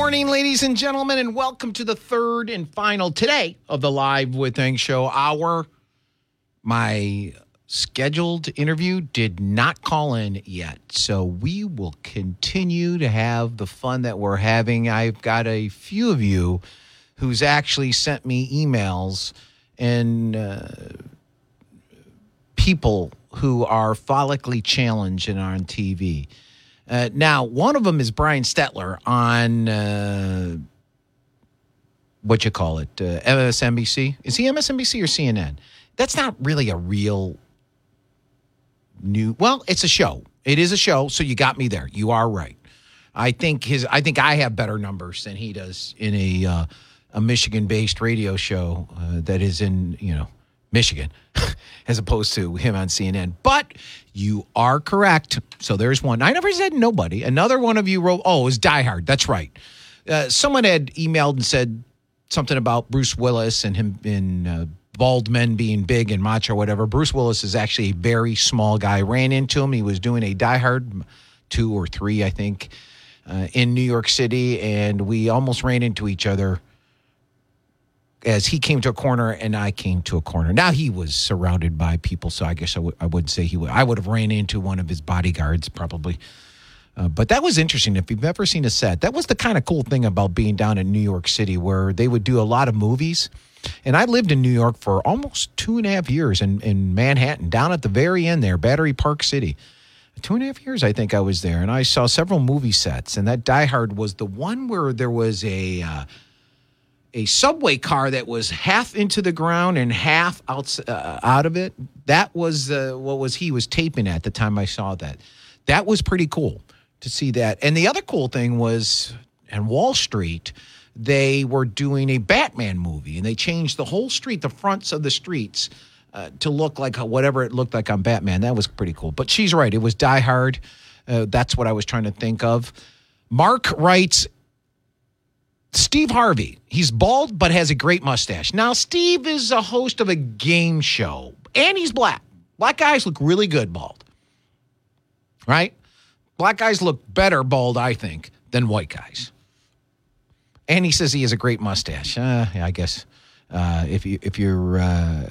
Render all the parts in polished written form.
morning, ladies and gentlemen, and welcome to the third and final today of the Live with Hank show hour. My scheduled interview did not call in yet, so we will continue to have the fun that we're having. I've got a few of you who's actually sent me emails and people who are follically challenged and are on TV. Now, one of them is Brian Stetler on, MSNBC. Is he MSNBC or CNN? That's not really a real well, it's a show. It is a show, so you got me there. You are right. I think I have better numbers than he does in a Michigan-based radio show that is in, Michigan, as opposed to him on CNN. But you are correct. So there's one. I never said nobody. Another one of you wrote, it was Die Hard. That's right. Someone had emailed and said something about Bruce Willis and him in bald men being big and macho or whatever. Bruce Willis is actually a very small guy. Ran into him. He was doing a Die Hard 2 or 3, I think, in New York City. And we almost ran into each other as he came to a corner and I came to a corner. Now, he was surrounded by people, so I guess I wouldn't say he would. I would have ran into one of his bodyguards probably. But that was interesting. If you've ever seen a set, that was the kind of cool thing about being down in New York City, where they would do a lot of movies. And I lived in New York for almost 2.5 years in Manhattan, down at the very end there, Battery Park City. 2.5 years, I think I was there. And I saw several movie sets. And that Die Hard was the one where there was a subway car that was half into the ground and half out of it. That was what he was taping at the time I saw that. That was pretty cool to see that. And the other cool thing was, on Wall Street, they were doing a Batman movie, and they changed the whole street, the fronts of the streets, to look like whatever it looked like on Batman. That was pretty cool. But she's right. It was Die Hard. That's what I was trying to think of. Mark writes, Steve Harvey. He's bald but has a great mustache. Now, Steve is a host of a game show, and he's black. Black guys look really good bald, right? Black guys look better bald, I think, than white guys. And he says he has a great mustache. I guess if you're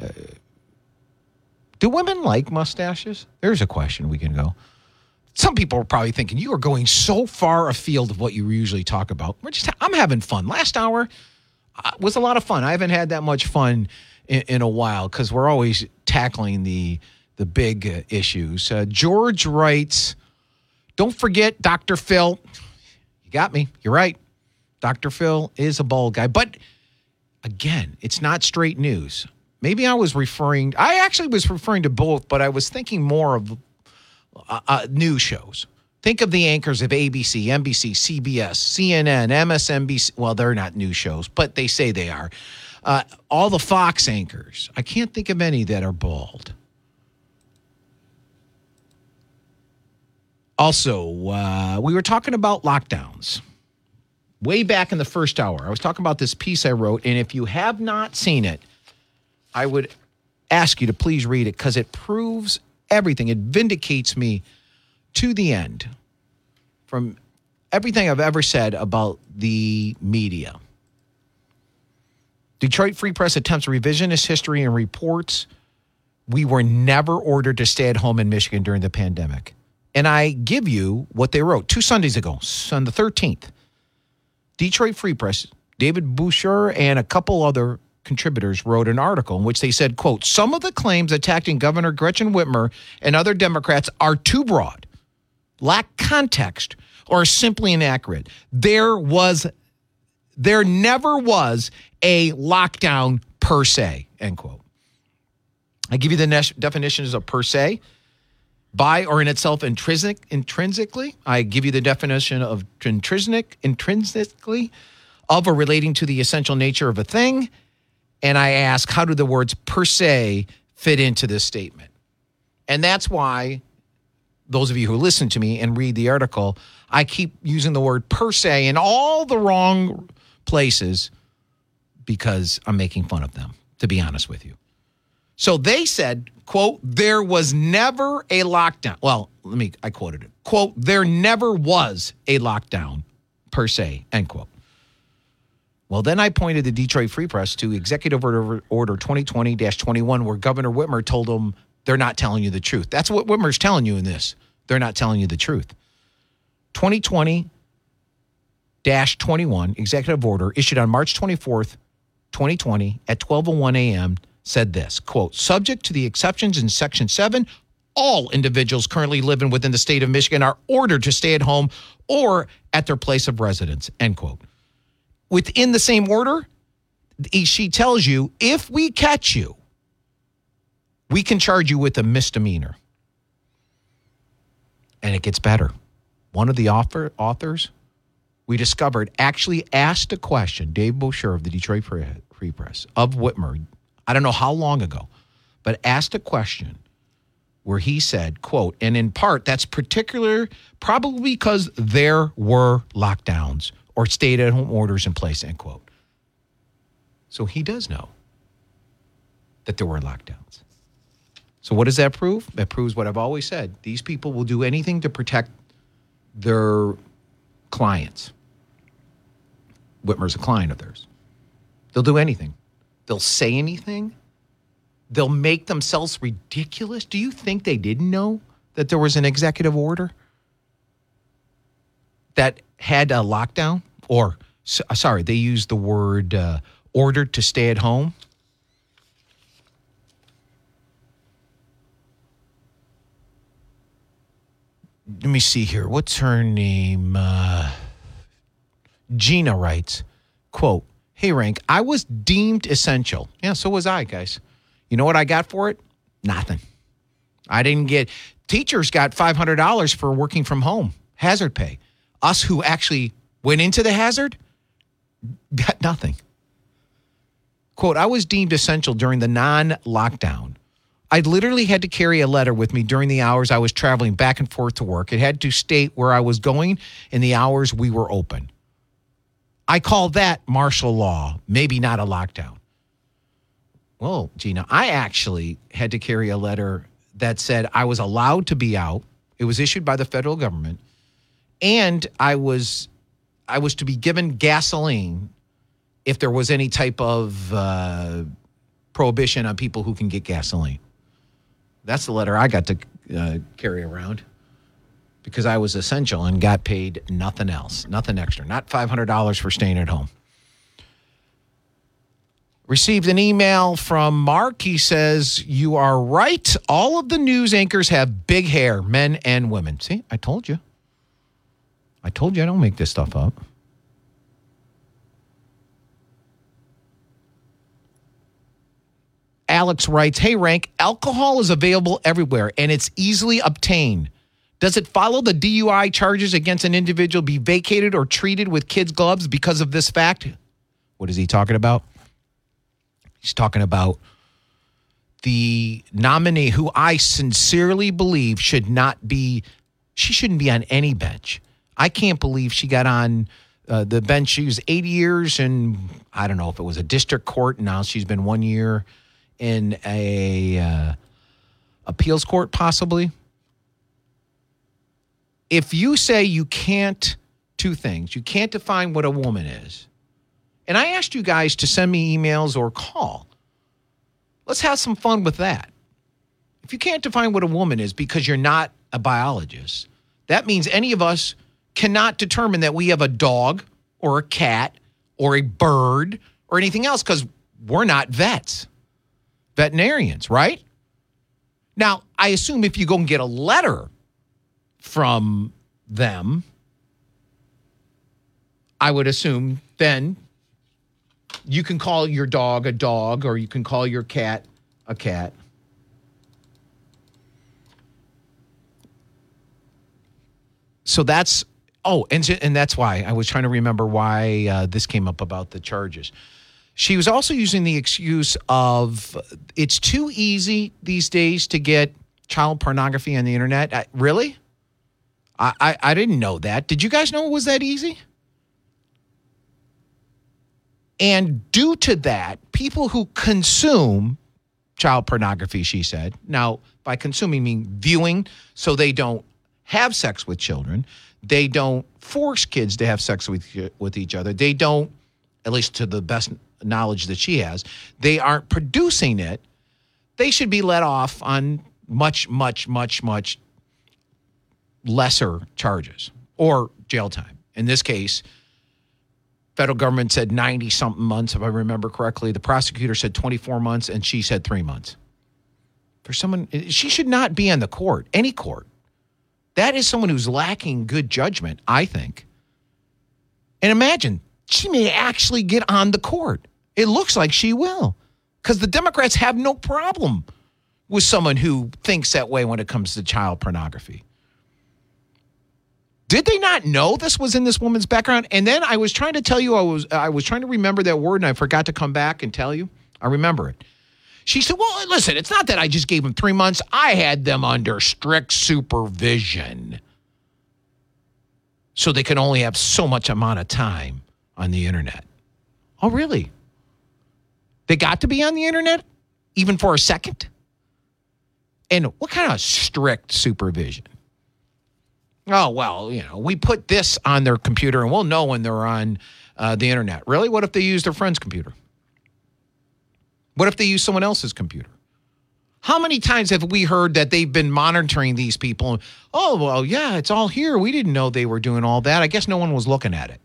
do women like mustaches? There's a question we can go. Some people are probably thinking, you are going so far afield of what you usually talk about. I'm having fun. Last hour was a lot of fun. I haven't had that much fun in a while because we're always tackling the big issues. George writes, don't forget Dr. Phil. You got me. You're right. Dr. Phil is a bald guy. But, again, it's not straight news. Maybe I actually was referring to both, but I was thinking more of news shows. Think of the anchors of ABC, NBC, CBS, CNN, MSNBC. Well, they're not news shows, but they say they are. All the Fox anchors. I can't think of any that are bald. Also, we were talking about lockdowns way back in the first hour. I was talking about this piece I wrote, and if you have not seen it, I would ask you to please read it because it proves everything. It vindicates me to the end from everything I've ever said about the media. Detroit Free Press attempts revisionist history and reports we were never ordered to stay at home in Michigan during the pandemic. And I give you what they wrote 2 Sundays ago, on the 13th. Detroit Free Press, David Boucher and a couple other contributors wrote an article in which they said, quote, some of the claims attacking Governor Gretchen Whitmer and other Democrats are too broad, lack context, or are simply inaccurate. There never was a lockdown per se, end quote. I give you the definitions of per se, by or in itself intrinsically. I give you the definition of intrinsically, of or relating to the essential nature of a thing. And I ask, how do the words per se fit into this statement? And that's why those of you who listen to me and read the article, I keep using the word per se in all the wrong places because I'm making fun of them, to be honest with you. So they said, quote, there was never a lockdown. Well, I quoted it. Quote, there never was a lockdown per se, end quote. Well, then I pointed the Detroit Free Press to Executive Order 2020-21, where Governor Whitmer told them they're not telling you the truth. That's what Whitmer's telling you in this. They're not telling you the truth. 2020-21 Executive Order issued on March 24th, 2020 at 12:01 a.m. said this, quote, subject to the exceptions in Section 7, all individuals currently living within the state of Michigan are ordered to stay at home or at their place of residence, end quote. Within the same order, she tells you, if we catch you, we can charge you with a misdemeanor. And it gets better. One of the authors we discovered actually asked a question, Dave Boucher of the Detroit Free Press, of Whitmer, I don't know how long ago, but asked a question where he said, quote, and in part, that's particular probably because there were lockdowns or stay-at-home orders in place, end quote. So he does know that there were lockdowns. So what does that prove? That proves what I've always said. These people will do anything to protect their clients. Whitmer's a client of theirs. They'll do anything. They'll say anything. They'll make themselves ridiculous. Do you think they didn't know that there was an executive order that had a lockdown? Or, sorry, they used the word ordered to stay at home. Let me see here. What's her name? Gina writes, quote, hey, Rank, I was deemed essential. Yeah, so was I, guys. You know what I got for it? Nothing. I didn't get, teachers got $500 for working from home, hazard pay. Us who actually went into the hazard got nothing. Quote, I was deemed essential during the non-lockdown. I literally had to carry a letter with me during the hours I was traveling back and forth to work. It had to state where I was going in the hours we were open. I call that martial law, maybe not a lockdown. Well, Gina, I actually had to carry a letter that said I was allowed to be out. It was issued by the federal government. And I was to be given gasoline if there was any type of prohibition on people who can get gasoline. That's the letter I got to carry around because I was essential and got paid nothing else, nothing extra, not $500 for staying at home. Received an email from Mark. He says, you are right. All of the news anchors have big hair, men and women. See, I told you. I don't make this stuff up. Alex writes, hey, Rank, alcohol is available everywhere and it's easily obtained. Does it follow the DUI charges against an individual be vacated or treated with kids' gloves because of this fact? What is he talking about? He's talking about the nominee who I sincerely believe she shouldn't be on any bench. I can't believe she got on the bench. She was 8 years and I don't know if it was a district court. Now she's been 1 year in a appeals court, possibly. If you say you can't, two things, you can't define what a woman is. And I asked you guys to send me emails or call. Let's have some fun with that. If you can't define what a woman is because you're not a biologist, that means any of us cannot determine that we have a dog or a cat or a bird or anything else because we're not veterinarians, right? Now, I assume if you go and get a letter from them, I would assume then you can call your dog a dog or you can call your cat a cat. So that's, and that's why I was trying to remember why this came up about the charges. She was also using the excuse of it's too easy these days to get child pornography on the internet. Really? I didn't know that. Did you guys know it was that easy? And due to that, people who consume child pornography, she said, now by consuming, I mean viewing, so they don't have sex with children. They don't force kids to have sex with each other. They don't at least to the best knowledge that she has. They aren't producing it. They should be let off on much, much, much, much lesser charges or jail time. In this case, federal government said 90-something months, if I remember correctly. The prosecutor said 24 months, and she said 3 months. For someone, she should not be on the court, any court. That is someone who's lacking good judgment, I think. And imagine, she may actually get on the court. It looks like she will, because the Democrats have no problem with someone who thinks that way when it comes to child pornography. Did they not know this was in this woman's background? And then I was trying to tell you, I was trying to remember that word, and I forgot to come back and tell you. I remember it. She said, well, listen, it's not that I just gave them 3 months. I had them under strict supervision. So they can only have so much amount of time on the internet. Oh, really? They got to be on the internet even for a second? And what kind of strict supervision? Oh, well, we put this on their computer and we'll know when they're on the internet. Really? What if they use their friend's computer? What if they use someone else's computer? How many times have we heard that they've been monitoring these people? Oh, well, yeah, it's all here. We didn't know they were doing all that. I guess no one was looking at it.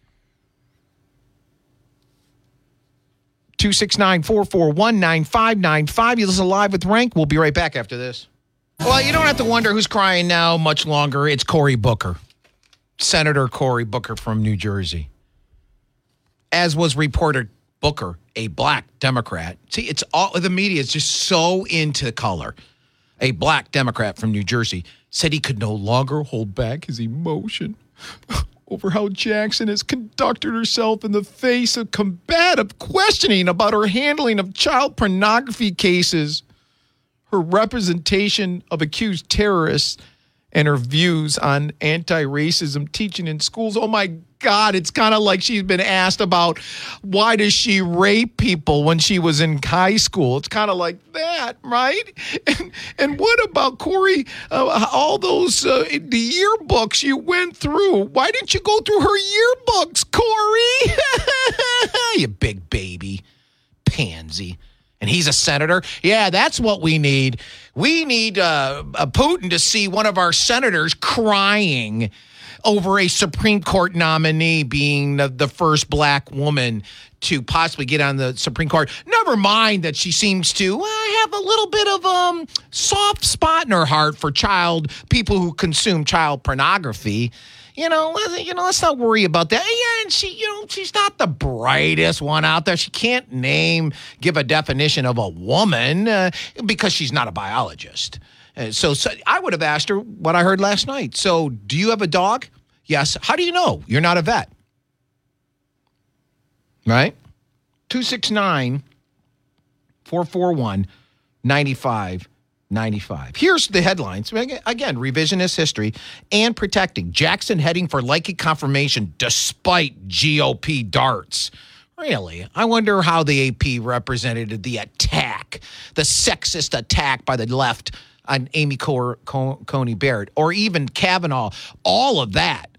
269-441-9595. You listen live with Rank. We'll be right back after this. Well, you don't have to wonder who's crying now much longer. It's Cory Booker, Senator Cory Booker from New Jersey. As was reported, Booker, a black Democrat. See, it's all the media is just so into color. A black Democrat from New Jersey said he could no longer hold back his emotion over how Jackson has conducted herself in the face of combative questioning about her handling of child pornography cases, her representation of accused terrorists, and her views on anti-racism teaching in schools. Oh, my God, it's kind of like she's been asked about why does she rape people when she was in high school. It's kind of like that, right? And what about, Cory, all those the yearbooks you went through? Why didn't you go through her yearbooks, Cory? You big baby pansy. And he's a senator? Yeah, that's what we need. We need Putin to see one of our senators crying over a Supreme Court nominee being the first black woman to possibly get on the Supreme Court. Never mind that she seems to have a little bit of soft spot in her heart for people who consume child pornography. Let's not worry about that. Yeah, and she's not the brightest one out there. She can't give a definition of a woman because she's not a biologist. So I would have asked her what I heard last night. So, do you have a dog? Yes. How do you know? You're not a vet. Right? 269-441-9595. Here's the headlines. Again, revisionist history and protecting. Jackson heading for likely confirmation despite GOP darts. Really? I wonder how the AP represented the attack, the sexist attack by the left on Amy Coney Barrett, or even Kavanaugh, all of that.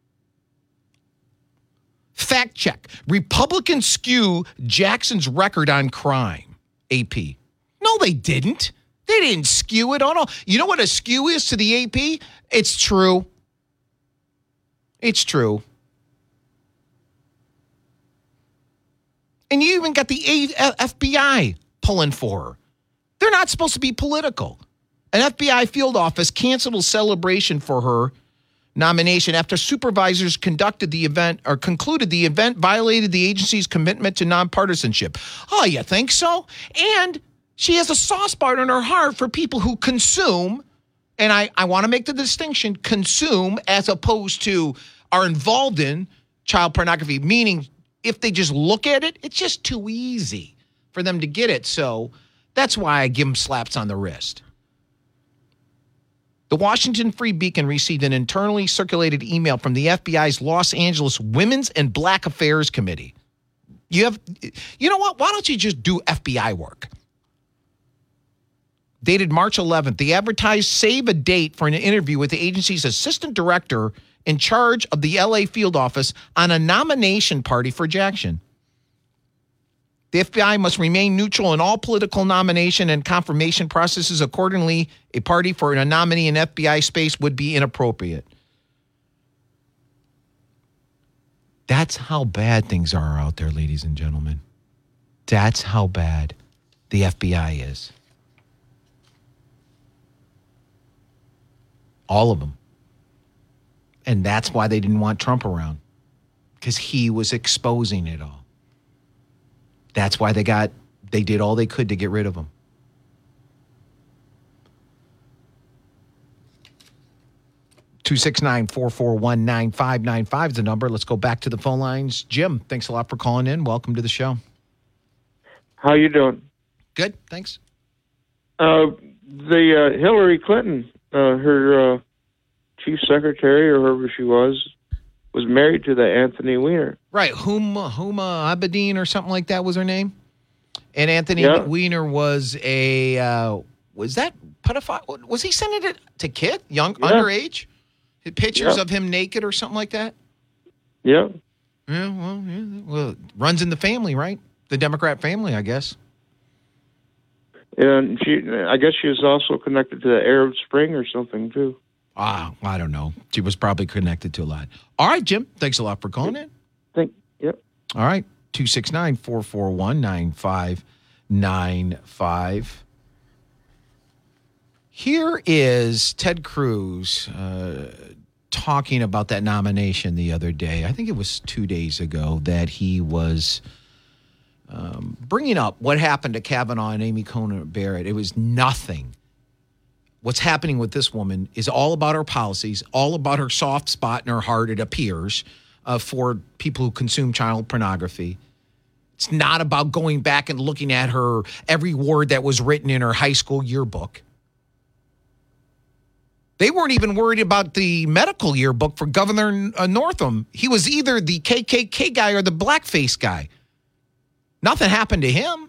Fact check. Republicans skew Jackson's record on crime. AP. No, they didn't. They didn't skew it on all. You know what a skew is to the AP? It's true. It's true. And you even got the FBI pulling for her. They're not supposed to be political. An FBI field office canceled a celebration for her nomination after supervisors concluded the event violated the agency's commitment to nonpartisanship. Oh, you think so? And she has a soft spot in her heart for people who consume, and I want to make the distinction, consume as opposed to are involved in child pornography, meaning if they just look at it, it's just too easy for them to get it. So that's why I give them slaps on the wrist. The Washington Free Beacon received an internally circulated email from the FBI's Los Angeles Women's and Black Affairs Committee. You know what? Why don't you just do FBI work? Dated March 11th, they advertised save a date for an interview with the agency's assistant director in charge of the LA field office on a nomination party for Jackson. The FBI must remain neutral in all political nomination and confirmation processes. Accordingly, a party for a nominee in FBI space would be inappropriate. That's how bad things are out there, ladies and gentlemen. That's how bad the FBI is. All of them. And that's why they didn't want Trump around, because he was exposing it all. That's why they did all they could to get rid of him. (269-441-9595) is the number. Let's go back to the phone lines. Jim, thanks a lot for calling in. Welcome to the show. How you doing? Good, thanks. The Hillary Clinton, her chief secretary, or whoever she was married to the Anthony Weiner. Right, Huma Abedin or something like that was her name. And Anthony Weiner was was that pedophile? Was he sending it to kid, underage? Pictures of him naked or something like that? Yeah. Yeah, well, it runs in the family, right? The Democrat family, I guess. And I guess she was also connected to the Arab Spring or something, too. I don't know. She was probably connected to a lot. All right, Jim, thanks a lot for calling in. Yep. All right, 269-441-9595. Here is Ted Cruz talking about that nomination the other day. I think it was 2 days ago that he was bringing up what happened to Kavanaugh and Amy Coney Barrett. It was nothing. What's happening with this woman is all about her policies, all about her soft spot in her heart, it appears, for people who consume child pornography. It's not about going back and looking at her, every word that was written in her high school yearbook. They weren't even worried about the medical yearbook for Governor Northam. He was either the KKK guy or the blackface guy. Nothing happened to him.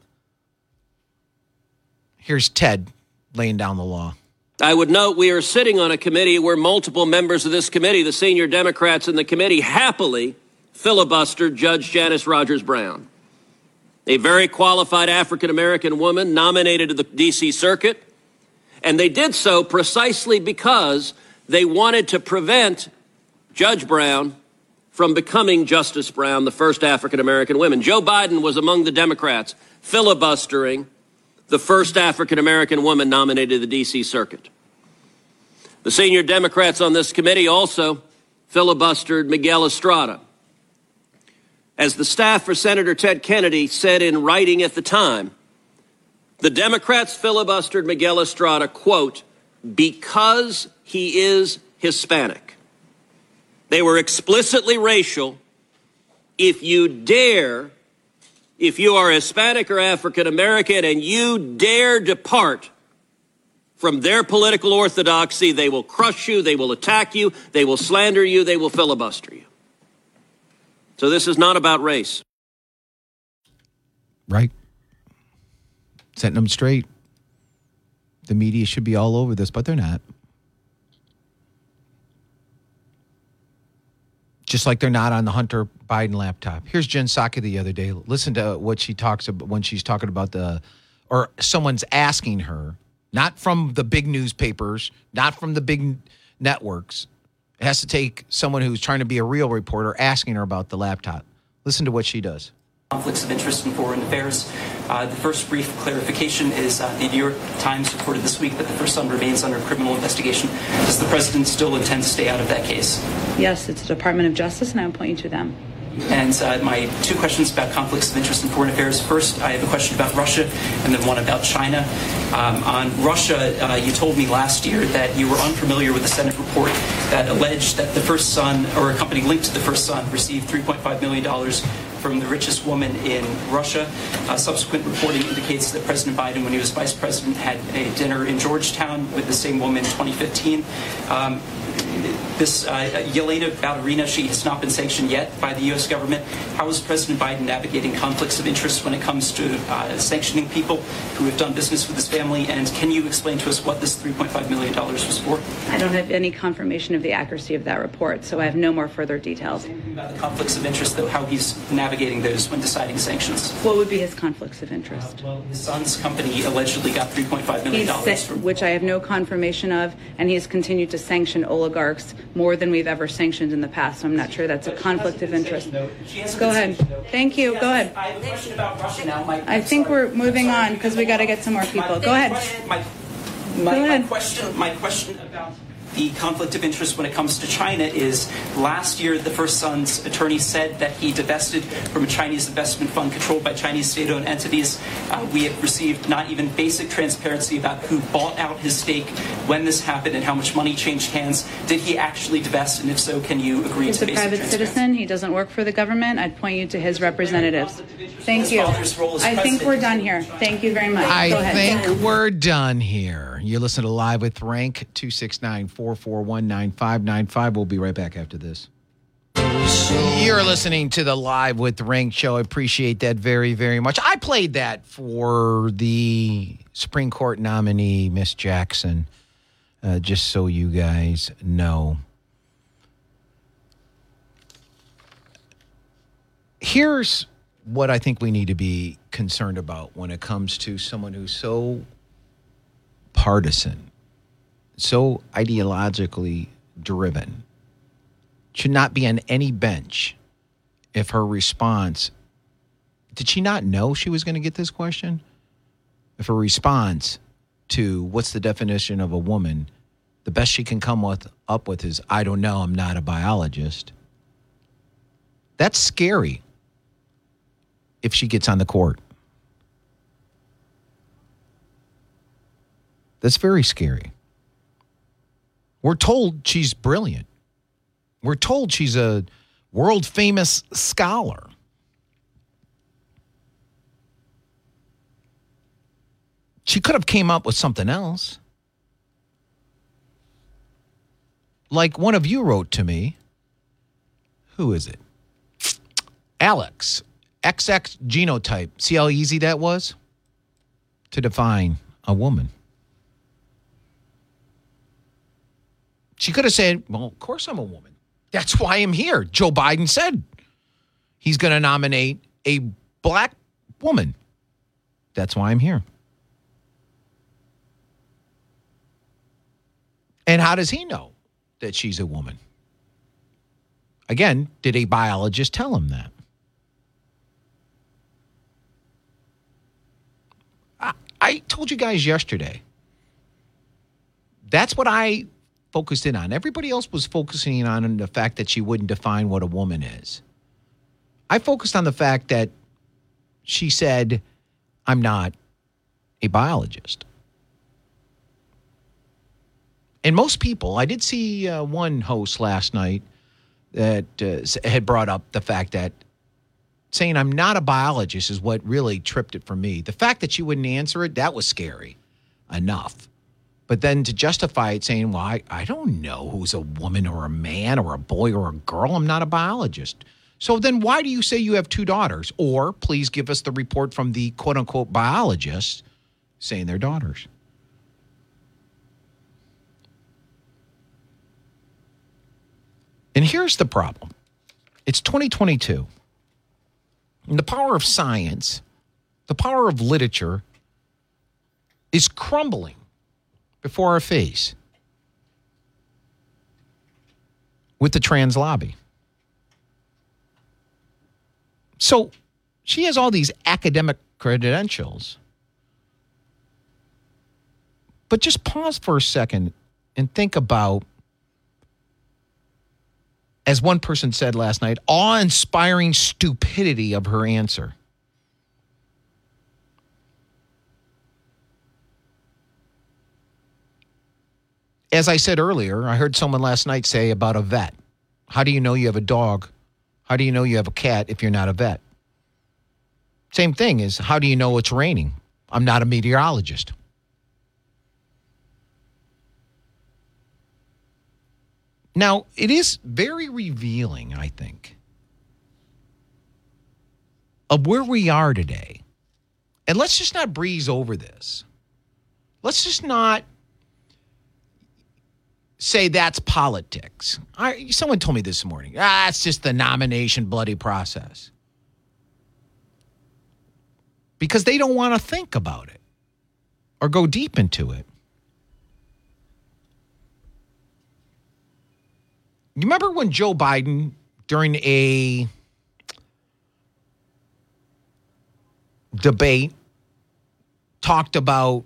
Here's Ted laying down the law. I would note we are sitting on a committee where multiple members of this committee, the senior Democrats in the committee, happily filibustered Judge Janice Rogers Brown, a very qualified African-American woman nominated to the D.C. Circuit. And they did so precisely because they wanted to prevent Judge Brown from becoming Justice Brown, the first African-American woman. Joe Biden was among the Democrats filibustering the first African-American woman nominated to the D.C. Circuit. The senior Democrats on this committee also filibustered Miguel Estrada. As the staff for Senator Ted Kennedy said in writing at the time, the Democrats filibustered Miguel Estrada, quote, because he is Hispanic. They were explicitly racial. If you are Hispanic or African American and you dare depart from their political orthodoxy, they will crush you, they will attack you, they will slander you, they will filibuster you. So this is not about race. Right. Setting them straight. The media should be all over this, but they're not. Just like they're not on the Hunter Biden laptop. Here's Jen Psaki the other day. Listen to what she talks about when she's talking about or someone's asking her, not from the big newspapers, not from the big networks. It has to take someone who's trying to be a real reporter asking her about the laptop. Listen to what she does. Conflicts of interest in foreign affairs. The first brief clarification is the New York Times reported this week that the first son remains under criminal investigation. Does the president still intend to stay out of that case? Yes, it's the Department of Justice, and I will point you to them. And my two questions about conflicts of interest in foreign affairs. First, I have a question about Russia, and then one about China. On Russia, you told me last year that you were unfamiliar with the Senate report that alleged that the first son, or a company linked to the first son, received $3.5 million from the richest woman in Russia. Subsequent reporting indicates that President Biden, when he was vice president, had a dinner in Georgetown with the same woman in 2015. This Yelena Ballerina, she has not been sanctioned yet by the U.S. government. How is President Biden navigating conflicts of interest when it comes to sanctioning people who have done business with his family? And can you explain to us what this $3.5 million was for? I don't have any confirmation of the accuracy of that report, so I have no more further details. About the conflicts of interest, though, how he's navigating those when deciding sanctions. What would be his conflicts of interest? Well, his son's company allegedly got $3.5 million. Which I have no confirmation of, and he has continued to sanction oligarchs more than we've ever sanctioned in the past, so I'm not sure that's a conflict of interest. Go ahead. Thank you. Go ahead. I have a question about Russia now. I think we're moving on because we got to get some more people. Go ahead. My question about the conflict of interest when it comes to China is last year the First Son's attorney said that he divested from a Chinese investment fund controlled by Chinese state-owned entities. We have received not even basic transparency about who bought out his stake, when this happened, and how much money changed hands. Did he actually divest? And if so, can you agree to basic transparency? He's a private citizen. He doesn't work for the government. I'd point you to his representatives. Thank you. I think we're done here. Thank you very much. Go ahead. I think we're done here. You listen to Live with Rank, 269-441-9595. We'll be right back after this. You're listening to the Live with Rank show. I appreciate that very, very much. I played that for the Supreme Court nominee, Miss Jackson, just so you guys know. Here's what I think we need to be concerned about when it comes to someone who's so partisan, so ideologically driven, should not be on any bench if her response, did she not know she was going to get this question? If her response to what's the definition of a woman, the best she can come up with is, I don't know, I'm not a biologist. That's scary if she gets on the court. That's very scary. We're told she's brilliant. We're told she's a world-famous scholar. She could have came up with something else. Like one of you wrote to me. Who is it? Alex. XX genotype. See how easy that was to define a woman? She could have said, well, of course I'm a woman. That's why I'm here. Joe Biden said he's going to nominate a black woman. That's why I'm here. And how does he know that she's a woman? Again, did a biologist tell him that? I told you guys yesterday, that's what I focused in on. Everybody else was focusing on the fact that she wouldn't define what a woman is. I focused on the fact that she said, I'm not a biologist. And most people, I did see one host last night that had brought up the fact that saying I'm not a biologist is what really tripped it for me. The fact that she wouldn't answer it, that was scary enough. But then to justify it saying, well, I don't know who's a woman or a man or a boy or a girl. I'm not a biologist. So then why do you say you have two daughters? Or please give us the report from the quote-unquote biologists saying they're daughters. And here's the problem. It's 2022. And the power of science, the power of literature is crumbling before our face with the trans lobby. So she has all these academic credentials. But just pause for a second and think about, as one person said last night, awe-inspiring stupidity of her answer. As I said earlier, I heard someone last night say about a vet. How do you know you have a dog? How do you know you have a cat if you're not a vet? Same thing is, how do you know it's raining? I'm not a meteorologist. Now, it is very revealing, I think, of where we are today. And let's just not breeze over this. Let's just not say that's politics. Someone told me this morning, it's just the nomination bloody process. Because they don't want to think about it or go deep into it. You remember when Joe Biden, during a debate, talked about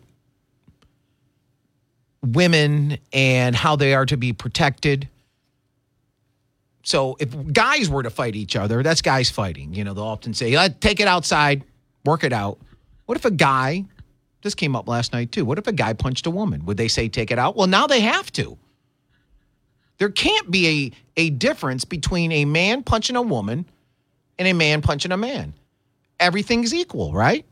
women and how they are to be protected? So if guys were to fight each other, that's guys fighting. You know, they'll often say, take it outside, work it out. What if a guy, this came up last night too, what if a guy punched a woman? Would they say take it out? Well, now they have to. There can't be a difference between a man punching a woman and a man punching a man. Everything's equal, right?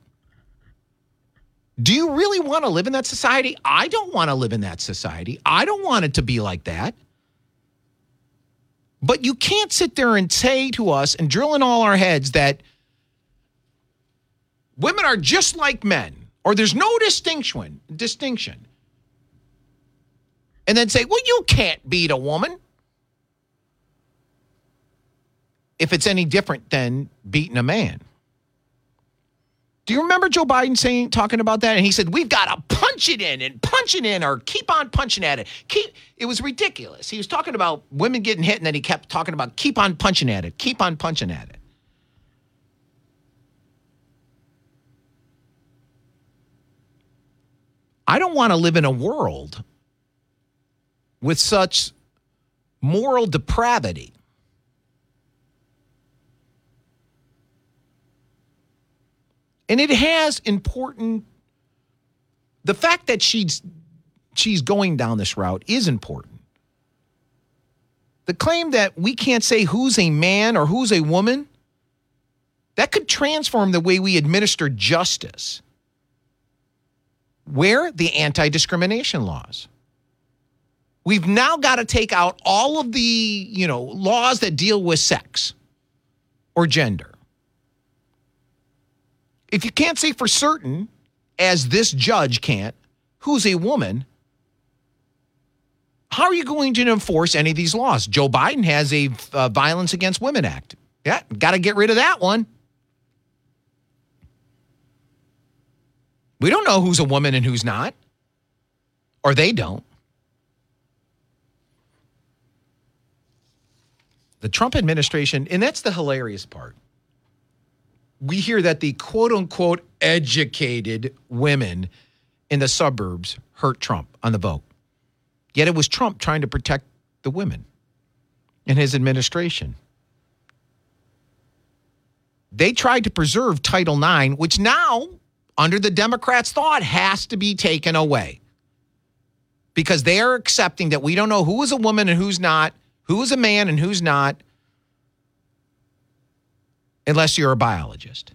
Do you really want to live in that society? I don't want to live in that society. I don't want it to be like that. But you can't sit there and say to us and drill in all our heads that women are just like men, or there's no distinction. And then say, well, you can't beat a woman if it's any different than beating a man. Do you remember Joe Biden talking about that? And he said, we've got to punch it in or keep on punching at it. It was ridiculous. He was talking about women getting hit, and then he kept talking about keep on punching at it. I don't want to live in a world with such moral depravity. And it has the fact that she's going down this route is important. The claim that we can't say who's a man or who's a woman, that could transform the way we administer justice. Where? The anti-discrimination laws. We've now got to take out all of the, laws that deal with sex or gender. If you can't say for certain, as this judge can't, who's a woman, how are you going to enforce any of these laws? Joe Biden has a Violence Against Women Act. Yeah, got to get rid of that one. We don't know who's a woman and who's not. Or they don't. The Trump administration, and that's the hilarious part. We hear that the quote-unquote educated women in the suburbs hurt Trump on the vote. Yet it was Trump trying to protect the women in his administration. They tried to preserve Title IX, which now, under the Democrats' thought, has to be taken away. Because they are accepting that we don't know who is a woman and who's not, who is a man and who's not, unless you're a biologist.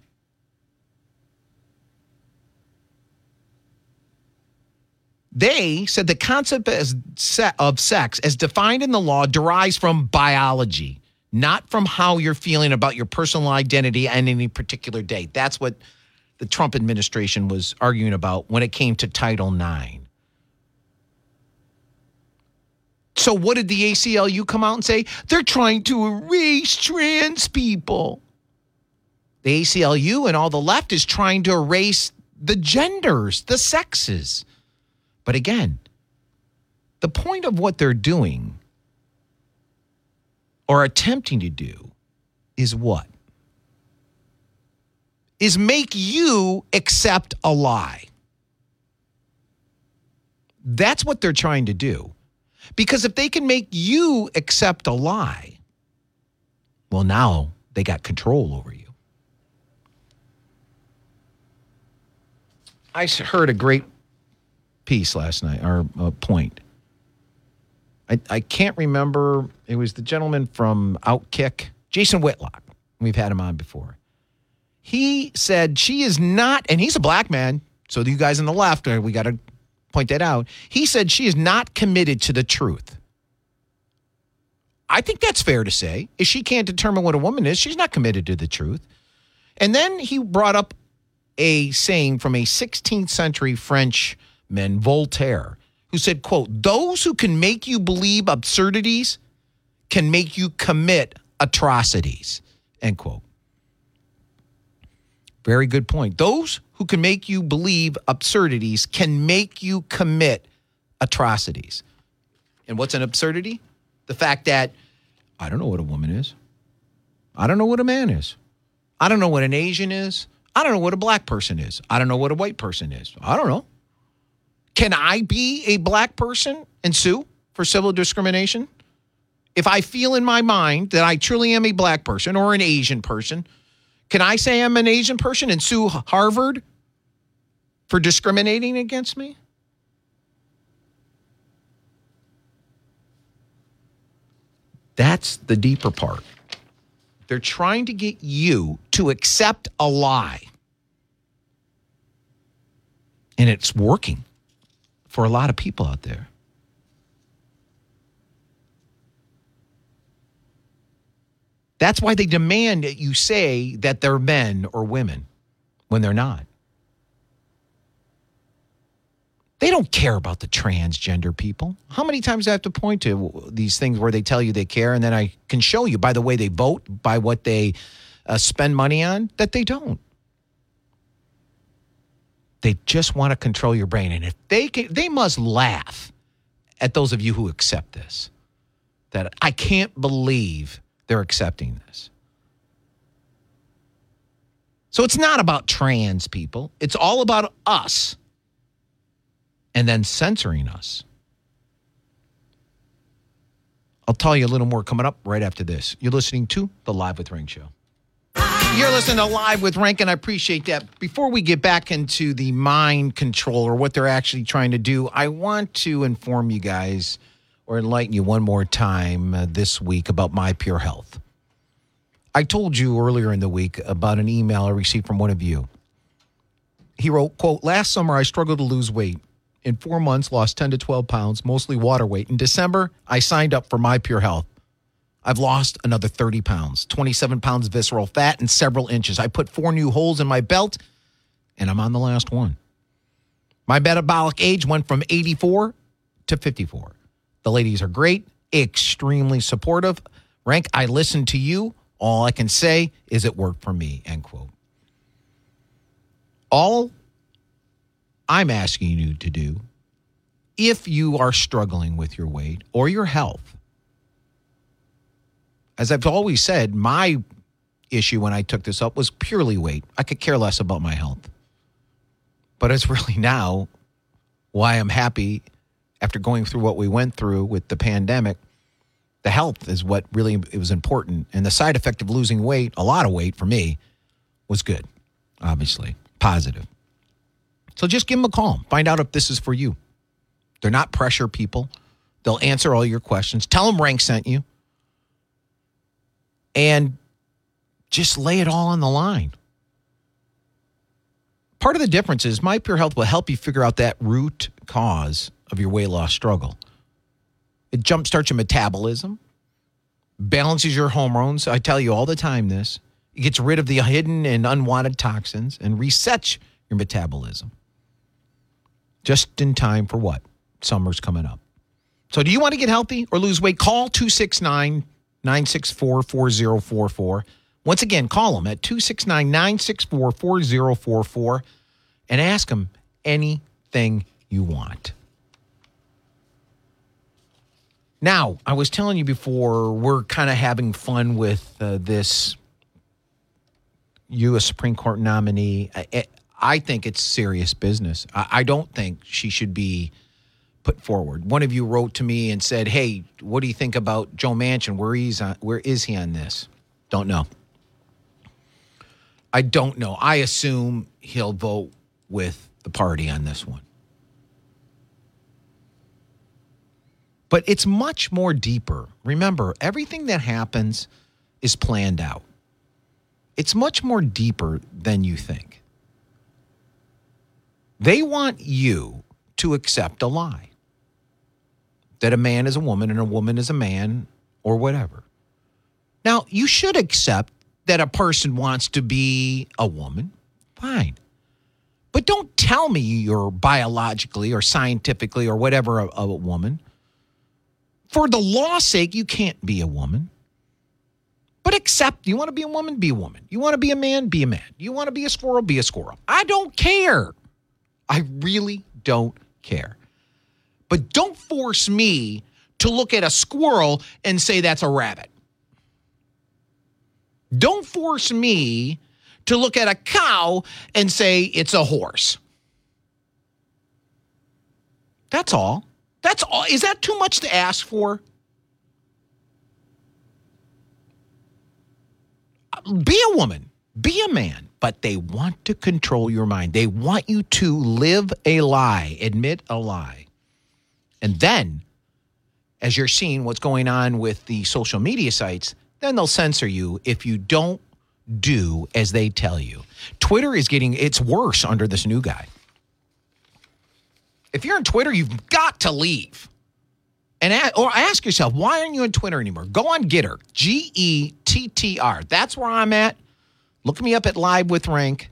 They said the concept of sex as defined in the law derives from biology, not from how you're feeling about your personal identity on any particular day. That's what the Trump administration was arguing about when it came to Title IX. So what did the ACLU come out and say? They're trying to erase trans people. The ACLU and all the left is trying to erase the genders, the sexes. But again, the point of what they're doing or attempting to do is what? Is make you accept a lie. That's what they're trying to do. Because if they can make you accept a lie, well, now they got control over you. I heard a great piece last night, or point. I can't remember. It was the gentleman from Outkick, Jason Whitlock. We've had him on before. He said she is not, and he's a black man, so you guys on the left, we got to point that out. He said she is not committed to the truth. I think that's fair to say. If she can't determine what a woman is, she's not committed to the truth. And then he brought up a saying from a 16th century Frenchman, Voltaire, who said, quote, "Those who can make you believe absurdities can make you commit atrocities," end quote. Very good point. Those who can make you believe absurdities can make you commit atrocities. And what's an absurdity? The fact that I don't know what a woman is. I don't know what a man is. I don't know what an Asian is. I don't know what a black person is. I don't know what a white person is. I don't know. Can I be a black person and sue for civil discrimination? If I feel in my mind that I truly am a black person or an Asian person, can I say I'm an Asian person and sue Harvard for discriminating against me? That's the deeper part. They're trying to get you to accept a lie. And it's working for a lot of people out there. That's why they demand that you say that they're men or women when they're not. They don't care about the transgender people. How many times do I have to point to these things where they tell you they care, and then I can show you by the way they vote, by what they spend money on, that they don't. They just want to control your brain. And if they must laugh at those of you who accept this, that I can't believe they're accepting this. So it's not about trans people. It's all about us. And then censoring us. I'll tell you a little more coming up right after this. You're listening to The Live with Rank Show. You're listening to Live with Rank, and I appreciate that. Before we get back into the mind control or what they're actually trying to do, I want to inform you guys or enlighten you one more time this week about My Pure Health. I told you earlier in the week about an email I received from one of you. He wrote, quote, "Last summer I struggled to lose weight. In 4 months, lost 10 to 12 pounds, mostly water weight. In December, I signed up for My Pure Health. I've lost another 30 pounds, 27 pounds visceral fat, and several inches. I put 4 new holes in my belt, and I'm on the last one. My metabolic age went from 84 to 54. The ladies are great, extremely supportive. Rank, I listened to you. All I can say is it worked for me," end quote. All I'm asking you to do, if you are struggling with your weight or your health, as I've always said, my issue when I took this up was purely weight. I could care less about my health. But it's really now why I'm happy after going through what we went through with the pandemic. The health is what really it was important. And the side effect of losing weight, a lot of weight for me, was good, obviously, positive. So just give them a call. Find out if this is for you. They're not pressure people. They'll answer all your questions. Tell them Rank sent you. And just lay it all on the line. Part of the difference is My Pure Health will help you figure out that root cause of your weight loss struggle. It jumpstarts your metabolism, balances your hormones. I tell you all the time this. It gets rid of the hidden and unwanted toxins and resets your metabolism. Just in time for what? Summer's coming up. So do you want to get healthy or lose weight? Call 269-964-4044. Once again, call them at 269-964-4044 and ask them anything you want. Now, I was telling you before, we're kind of having fun with this U.S. Supreme Court nominee. I think it's serious business. I don't think she should be put forward. One of you wrote to me and said, "Hey, what do you think about Joe Manchin? Where is he on this?" Don't know. I don't know. I assume he'll vote with the party on this one. But it's much more deeper. Remember, everything that happens is planned out. It's much more deeper than you think. They want you to accept a lie. That a man is a woman and a woman is a man or whatever. Now, you should accept that a person wants to be a woman. Fine. But don't tell me you're biologically or scientifically or whatever a woman. For the law's sake, you can't be a woman. But accept, you want to be a woman? Be a woman. You want to be a man? Be a man. You want to be a squirrel? Be a squirrel. I don't care. I really don't care. But don't force me to look at a squirrel and say that's a rabbit. Don't force me to look at a cow and say it's a horse. That's all. That's all. Is that too much to ask for? Be a woman. Be a man. But they want to control your mind. They want you to live a lie, admit a lie. And then, as you're seeing what's going on with the social media sites, then they'll censor you if you don't do as they tell you. Twitter is it's worse under this new guy. If you're on Twitter, you've got to leave. Or ask yourself, why aren't you on Twitter anymore? Go on Gettr, Gettr. That's where I'm at. Look me up at Live with Rank.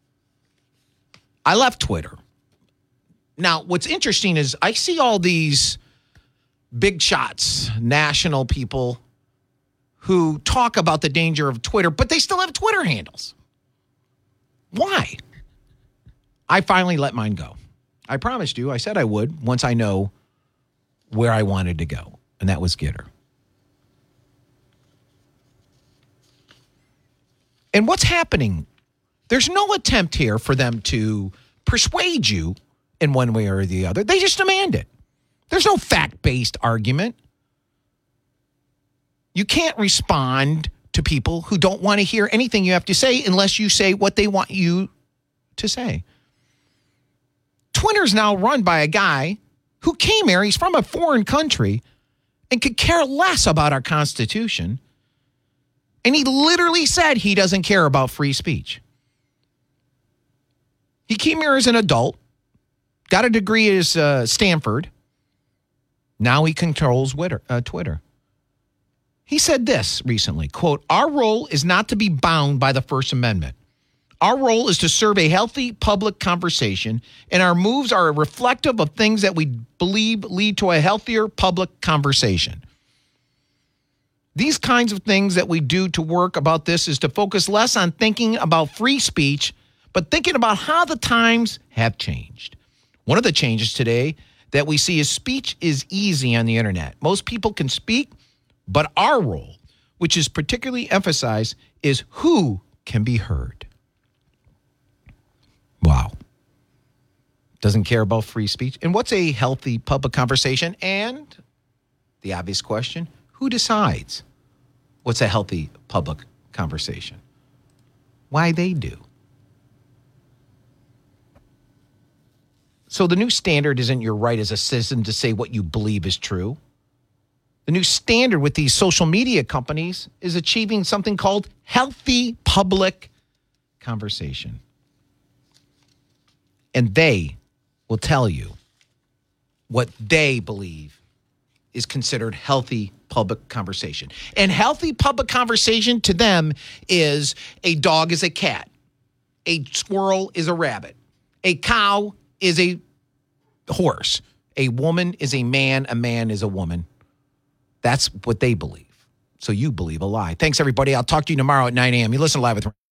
I left Twitter. Now, what's interesting is I see all these big shots, national people who talk about the danger of Twitter, but they still have Twitter handles. Why? I finally let mine go. I promised you, I said I would once I know where I wanted to go, and that was Gettr. And what's happening? There's no attempt here for them to persuade you in one way or the other. They just demand it. There's no fact-based argument. You can't respond to people who don't want to hear anything you have to say unless you say what they want you to say. Twitter's now run by a guy who came here. He's from a foreign country and could care less about our Constitution. And he literally said he doesn't care about free speech. He came here as an adult, got a degree at Stanford. Now he controls Twitter. He said this recently, quote, "Our role is not to be bound by the First Amendment. Our role is to serve a healthy public conversation, and our moves are reflective of things that we believe lead to a healthier public conversation. These kinds of things that we do to work about this is to focus less on thinking about free speech, but thinking about how the times have changed. One of the changes today that we see is speech is easy on the internet. Most people can speak, but our role, which is particularly emphasized, is who can be heard." Wow. Doesn't care about free speech. And what's a healthy public conversation? And the obvious question, who decides what's a healthy public conversation? Why they do. So the new standard isn't your right as a citizen to say what you believe is true. The new standard with these social media companies is achieving something called healthy public conversation. And they will tell you what they believe is considered healthy public conversation. And healthy public conversation to them is a dog is a cat. A squirrel is a rabbit. A cow is a horse. A woman is a man is a woman. That's what they believe. So you believe a lie. Thanks, everybody. I'll talk to you tomorrow at 9 a.m. You listen Live with